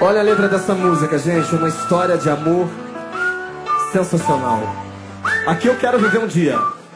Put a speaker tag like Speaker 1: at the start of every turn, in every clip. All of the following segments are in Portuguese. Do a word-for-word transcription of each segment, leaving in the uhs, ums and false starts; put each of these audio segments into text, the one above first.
Speaker 1: Olha a letra dessa música, gente. Uma história de amor sensacional. Aqui eu quero viver um dia.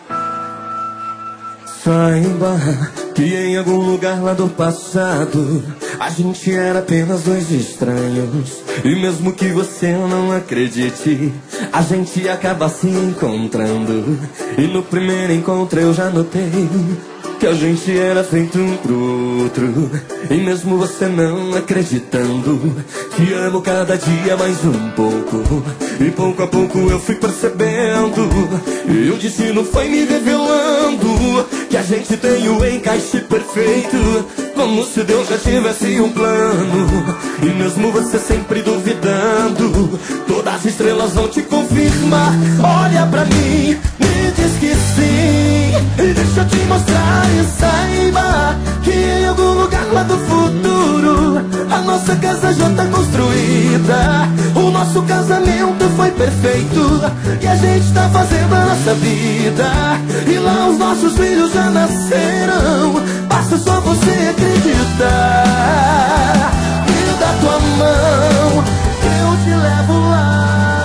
Speaker 2: Saiba que em algum lugar lá do passado a gente era apenas dois estranhos. E mesmo que você não acredite, a gente acaba se encontrando. E no primeiro encontro eu já notei que a gente era feito um pro outro. E mesmo você não acreditando, te amo cada dia mais um pouco. E pouco a pouco eu fui percebendo, e o destino foi me revelando que a gente tem o encaixe perfeito, como se Deus já tivesse um plano. E mesmo você sempre duvidando, todas as estrelas vão te confirmar. Olha pra mim, me diz que sim, e deixa eu te mostrar. E saiba que em algum lugar lá do futuro a nossa casa já tá construída. O nosso casamento foi perfeito e a gente tá fazendo a nossa vida. E lá os nossos filhos já nascerão, basta só você acreditar. Me dá tua mão que eu te levo lá.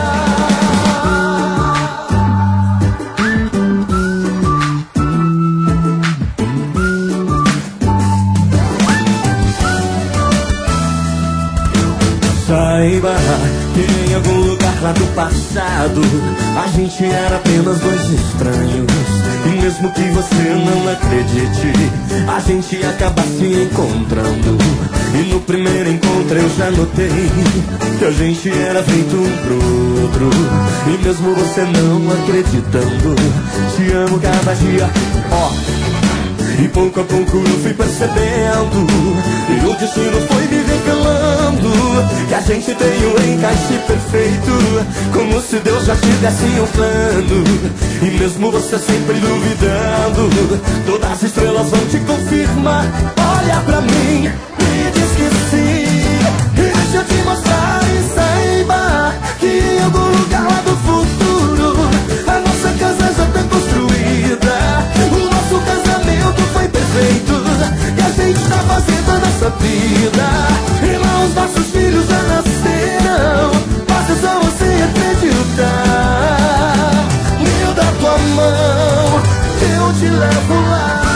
Speaker 2: Saiba que em algum lugar lá do passado a gente era apenas dois estranhos. E mesmo que você não acredite, a gente acaba se encontrando. E no primeiro encontro eu já notei que a gente era feito um pro outro. E mesmo você não acreditando, te amo cada dia. Ó, oh. E pouco a pouco eu fui percebendo, e o destino foi me revelando que a gente tem o encaixe perfeito, como se Deus já tivesse um plano. E mesmo você sempre duvidando, todas as estrelas vão te confirmar. Olha pra mim, me diz que sim, e deixa eu te mostrar. E saiba que em algum lugar lá do futuro a nossa casa já tá construída. O nosso casamento foi perfeito e a gente tá fazendo a nossa vida. E lá os nossos filhos já nascerão, basta só você acreditar. Me dá tua mão que eu te levo lá.